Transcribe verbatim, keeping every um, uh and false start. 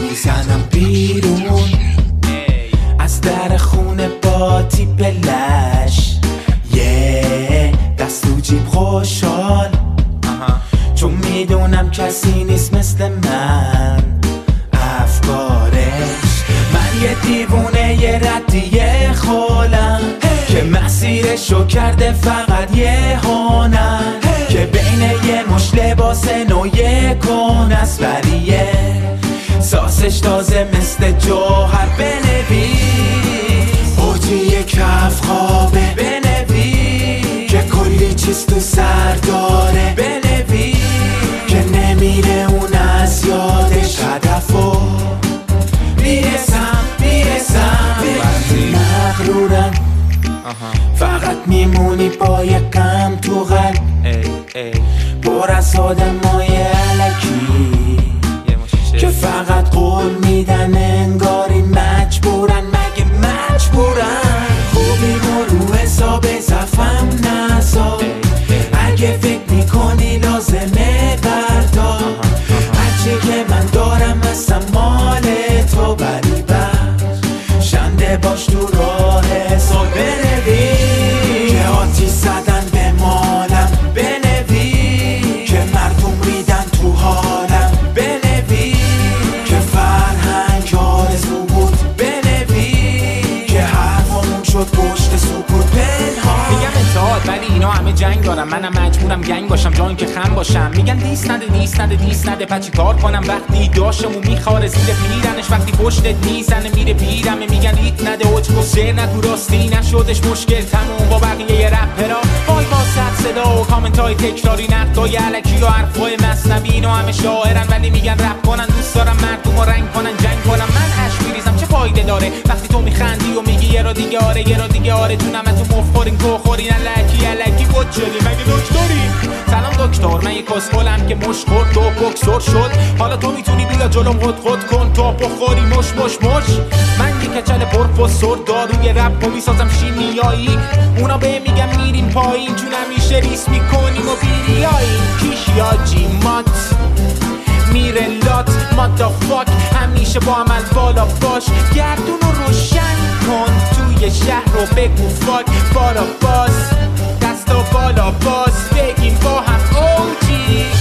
میزنم بیرون از در خونه با تیپ لش یه دست تو جیب خوشحال چون میدونم کسی نیست مثل من افکارش من یه دیوونه یه ردیه خولم که مسیرشو کرده فقط یه هنر که بین یه مش لباس نو یه کن است ولی یه ساسش تازه مثل جوهر بنویس اوجی کف خوابه بنویس که کلی چیز تو سر داره بنویس که نمیره اون از یادش هدفو میرسم میرسم مغرورم فقط میمونی با یه غم تو قلب پر از آدمای الکی که فقط قول میدن انگاری مجبورن مگه مجبورن خوبی ما رو حساب زفم نزار اگه فکر میکنی لازمه بردار هرچی که من دارم اصلا مال تو ولی بخش شنده باش تو راه حساب بنویس که آتیش زدن به مالم بنویس که مردم ریدن تو حالم بنویس که فرهنگ آرزو بود بنویس که حرفمون شد پشت سکوت پنهان میگم اتحاد ولی اینا همه جنگ دارم منم مجبورم گنگ باشم جا اینکه خم باشم میگن دیست نده دیست نده دیست نده پچی کار کنم وقتی داشمو میخواره زیر پیرنش وقتی پشتت میزنه میره پیرمه میگن ایت نده اوچ و سر نگو راستی نشدش مشکل تموم با بقیه رپرا وای با سر صدا و کامنت های تکراری نقدای علکی و حرفای مصنوی اینا همه شاعرن ولی میگن رپ کنن دوست دارم مردم و رنگ کنن جنگ کنم من اش میریزم چه فایده داره وقتی تو میخندی و میگی یه را دیگه آره یه را دیگه آره جونم تو مفخورین تو خورین الکی الکی بچلی مگه دکتری سلام دکتر من یه کسخلم که مش خورد تو بکسور شد حالا تو میتونی بیا جلوم خود خود کن تو بخوری مش مش مش من یه کچل پروفسور داروی رپ و میسازم شیمیایی اونا به میگم میریم پایین چون همیشه ریس میکنیم و بیریاییم کیشیا جیمات میره لات مادافاک همیشه با عمل بالا باش گردون رو روشن کن توی شهر رو بگو فاک بالا باز دست و بالا باز بگیم با هم اوجی